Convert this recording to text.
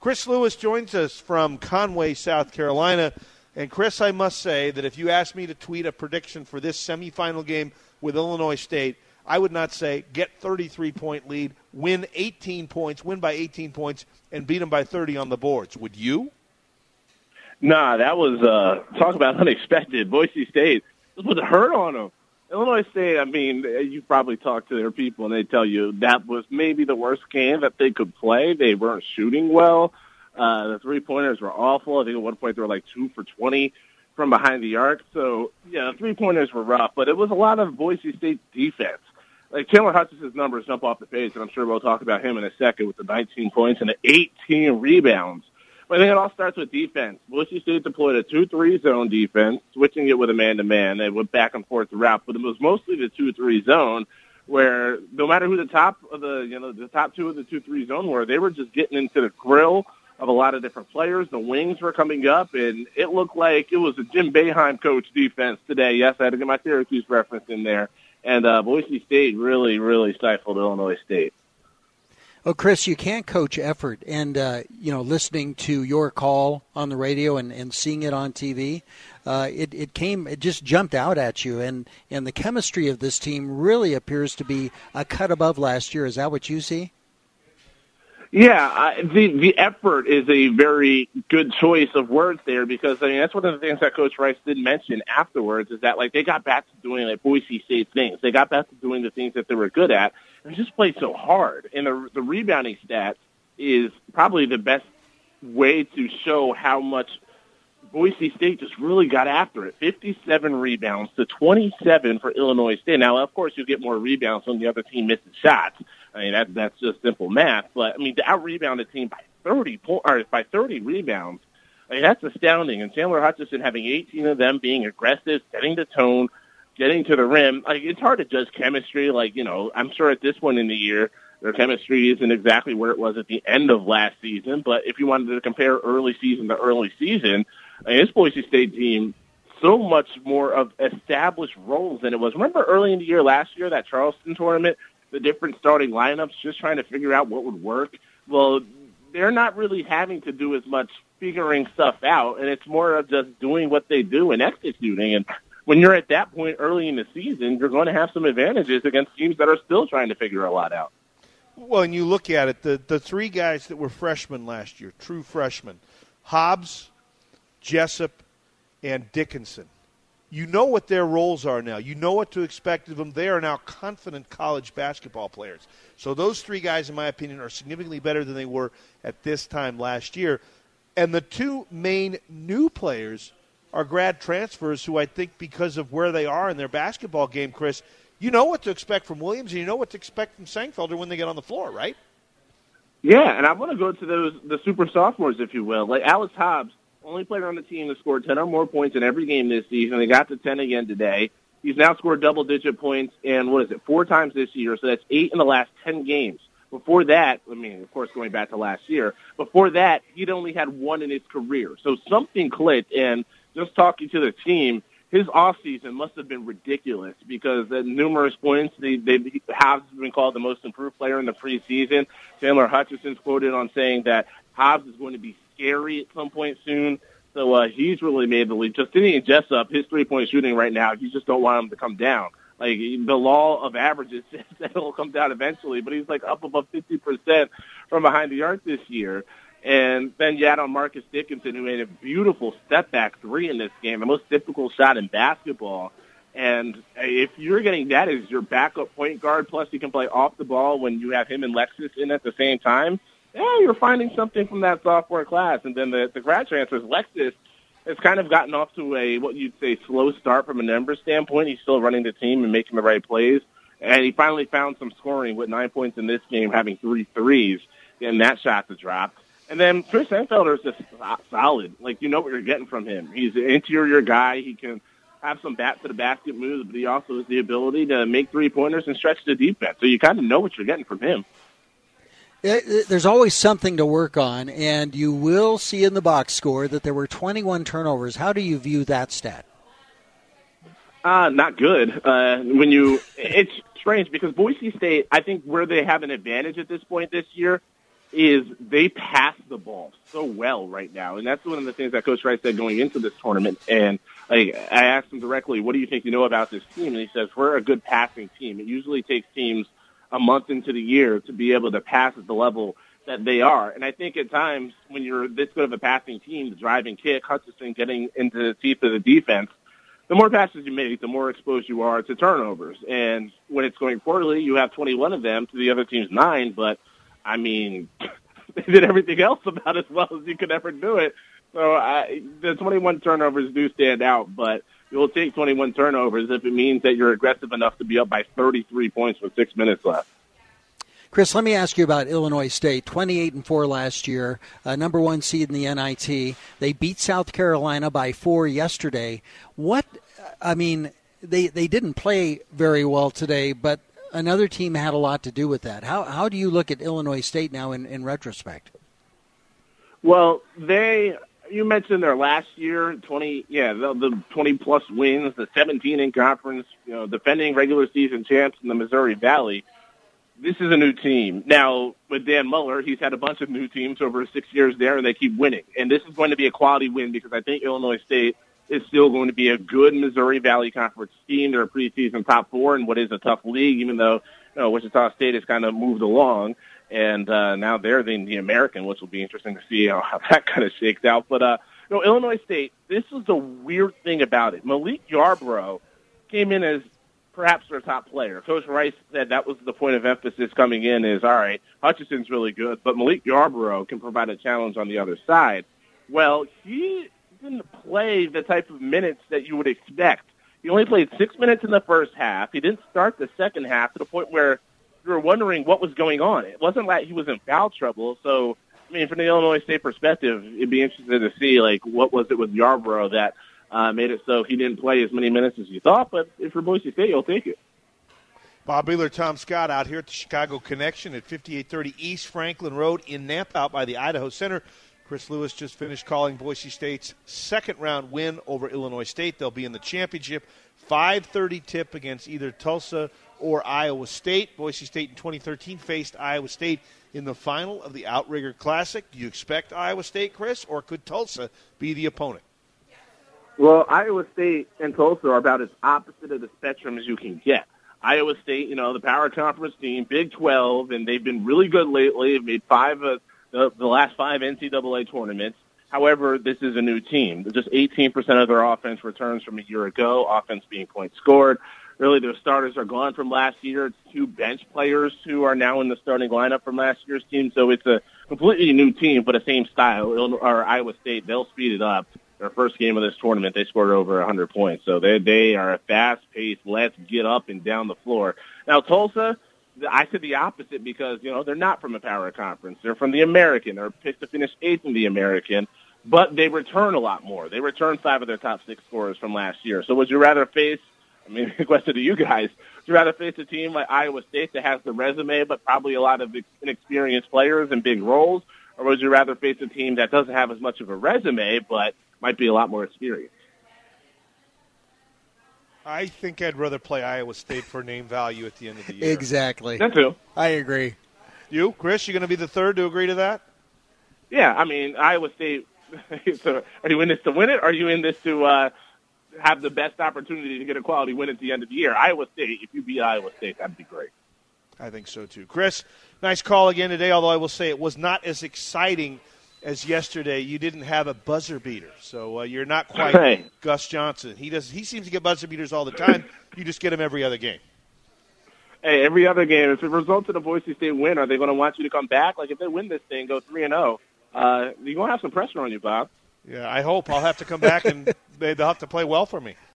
Chris Lewis joins us from Conway, South Carolina. And, Chris, I must say that if you asked me to tweet a prediction for this semifinal game with Illinois State, I would not say get 33-point lead, win 18 points, win by 18 points, and beat them by 30 on the boards. Would you? Nah, that was talk about unexpected. Boise State just put the hurt on them. Illinois State, I mean, you probably talked to their people, and they tell you that was maybe the worst game that they could play. They weren't shooting well. The three-pointers were awful. I think at one point they were like 2 for 20 from behind the arc. So, yeah, the three-pointers were rough, but it was a lot of Boise State's defense. Like, Chandler Hutchison's numbers jump off the page, and I'm sure we'll talk about him in a second with the 19 points and the 18 rebounds. But I think it all starts with defense. Boise State deployed a 2-3 zone defense, switching it with a man-to-man. They went back and forth throughout, but it was mostly the 2-3 zone, where no matter who the top two of the 2-3 zone were, they were just getting into the grill of a lot of different players. The wings were coming up, and it looked like it was a Jim Boeheim coach defense today. Yes, I had to get my Syracuse reference in there. And Boise State really, really stifled Illinois State. Oh, Chris, you can't coach effort. And, listening to your call on the radio and seeing it on TV, it just jumped out at you. And the chemistry of this team really appears to be a cut above last year. Is that what you see? Yeah, the effort is a very good choice of words there because, I mean, that's one of the things that Coach Rice did mention afterwards is that, like, they got back to doing, like, Boise State things. They got back to doing the things that they were good at and just played so hard. And the rebounding stat is probably the best way to show how much Boise State just really got after it. 57 rebounds to 27 for Illinois State. Now, of course, you get more rebounds when the other team misses shots. I mean, that's just simple math. But, I mean, to out-rebound a team by 30 rebounds, I mean, that's astounding. And Chandler Hutchison having 18 of them, being aggressive, setting the tone, getting to the rim. Like, it's hard to judge chemistry. Like, I'm sure at this point in the year, their chemistry isn't exactly where it was at the end of last season. But if you wanted to compare early season to early season, I mean, this Boise State team, so much more of established roles than it was. Remember early in the year last year, that Charleston tournament, the different starting lineups, just trying to figure out what would work? Well, they're not really having to do as much figuring stuff out, and it's more of just doing what they do and executing. And when you're at that point early in the season, you're going to have some advantages against teams that are still trying to figure a lot out. Well, and you look at it, the three guys that were freshmen last year, true freshmen, Hobbs, Jessup, and Dickinson. You know what their roles are now. You know what to expect of them. They are now confident college basketball players. So those three guys, in my opinion, are significantly better than they were at this time last year. And the two main new players are grad transfers who I think because of where they are in their basketball game, Chris, you know what to expect from Williams and you know what to expect from Sangfelder when they get on the floor, right? Yeah, and I want to go to the super sophomores, if you will. Like Alex Hobbs, only player on the team that scored 10 or more points in every game this season. They got to 10 again today. He's now scored double-digit points in, 4 times this year, so that's 8 in the last 10 games. Before that, I mean, of course, going back to last year, before that, he'd only had 1 in his career. So something clicked, and just talking to the team, his offseason must have been ridiculous because at numerous points, Hobbs has been called the most improved player in the preseason. Chandler Hutchison's quoted on saying that Hobbs is going to be scary at some point soon. So he's really made the leap. Justinian Jessup, his three-point shooting right now, you just don't want him to come down. Like, the law of averages says that he'll come down eventually, but he's like up above 50% from behind the arc this year. And then you add on Marcus Dickinson, who made a beautiful step-back three in this game, the most difficult shot in basketball. And if you're getting that as your backup point guard, plus you can play off the ball when you have him and Lexus in at the same time, yeah, you're finding something from that sophomore class. And then the grad transfers, Lexus has kind of gotten off to a, what you'd say, slow start from a numbers standpoint. He's still running the team and making the right plays. And he finally found some scoring with 9 points in this game, having 3 threes, getting that shot to drop. And then Chris Sangfelder is just solid. Like, you know what you're getting from him. He's an interior guy. He can have some bat-to-the-basket moves, but he also has the ability to make three-pointers and stretch the defense. So you kind of know what you're getting from him. There's always something to work on, and you will see in the box score that there were 21 turnovers. How do you view that stat? Not good. It's strange because Boise State, I think where they have an advantage at this point this year is they pass the ball so well right now. And that's one of the things that Coach Rice said going into this tournament. And I asked him directly, what do you think you know about this team? And he says, we're a good passing team. It usually takes teams a month into the year to be able to pass at the level that they are. And I think at times when you're this good of a passing team, the drive and kick, Hutchinson getting into the teeth of the defense, the more passes you make, the more exposed you are to turnovers. And when it's going poorly, you have 21 of them to the other team's 9. But, I mean, they did everything else about as well as you could ever do it. So the 21 turnovers do stand out, but you'll take 21 turnovers if it means that you're aggressive enough to be up by 33 points with 6 minutes left. Chris, let me ask you about Illinois State. 28-4 last year, number 1 seed in the NIT. They beat South Carolina by 4 yesterday. They didn't play very well today, but another team had a lot to do with that. How do you look at Illinois State now in retrospect? Well, you mentioned their last year, the 20-plus wins, the 17 in conference, defending regular season champs in the Missouri Valley. This is a new team. Now, with Dan Muller, he's had a bunch of new teams over 6 years there, and they keep winning. And this is going to be a quality win because I think Illinois State is still going to be a good Missouri Valley Conference team. They're a preseason top 4 in what is a tough league, even though Wichita State has kind of moved along. And now they're in the American, which will be interesting to see how that kind of shakes out. But Illinois State, this is the weird thing about it. Malik Yarbrough came in as perhaps their top player. Coach Rice said that was the point of emphasis coming in is, all right, Hutchinson's really good, but Malik Yarbrough can provide a challenge on the other side. Well, he didn't play the type of minutes that you would expect. He only played 6 minutes in the first half. He didn't start the second half to the point where you were wondering what was going on. It wasn't like he was in foul trouble. So, from the Illinois State perspective, it'd be interesting to see, what was it with Yarbrough that made it so he didn't play as many minutes as you thought, but if you're Boise State, you'll take it. Bob Wheeler, Tom Scott out here at the Chicago Connection at 5830 East Franklin Road in Nampa out by the Idaho Center. Chris Lewis just finished calling Boise State's second-round win over Illinois State. They'll be in the championship. 5:30 tip against either Tulsa or Iowa State. Boise State in 2013 faced Iowa State in the final of the Outrigger Classic. Do you expect Iowa State, Chris, or could Tulsa be the opponent? Well, Iowa State and Tulsa are about as opposite of the spectrum as you can get. Iowa State, the power conference team, Big 12, and they've been really good lately. They've made the last 5 NCAA tournaments. However, this is a new team. Just 18% of their offense returns from a year ago, offense being points scored. Really, their starters are gone from last year. It's 2 bench players who are now in the starting lineup from last year's team. So it's a completely new team, but the same style. Iowa State, they'll speed it up. Their first game of this tournament, they scored over 100 points. So they are a fast-paced, let's get up and down the floor. Now, Tulsa, I said the opposite because, they're not from a power conference. They're from the American. They're picked to finish 8th in the American, but they return a lot more. They return 5 of their top 6 scorers from last year. So would you rather face, the question to you guys, would you rather face a team like Iowa State that has the resume but probably a lot of inexperienced players and big roles, or would you rather face a team that doesn't have as much of a resume but might be a lot more experienced? I think I'd rather play Iowa State for name value at the end of the year. Exactly. That too. I agree. You, Chris, you going to be the third to agree to that? Yeah, Iowa State, so are you in this to win it, or are you in this to have the best opportunity to get a quality win at the end of the year? Iowa State, if you beat Iowa State, that'd be great. I think so too. Chris, nice call again today, although I will say it was not as exciting as yesterday. You didn't have a buzzer beater, so you're not quite Gus Johnson. He seems to get buzzer beaters all the time. You just get him every other game. Hey, every other game. If it results in a Boise State win, are they going to want you to come back? If they win this thing, go 3-0, you're going to have some pressure on you, Bob. Yeah, I hope. I'll have to come back, and they'll have to play well for me.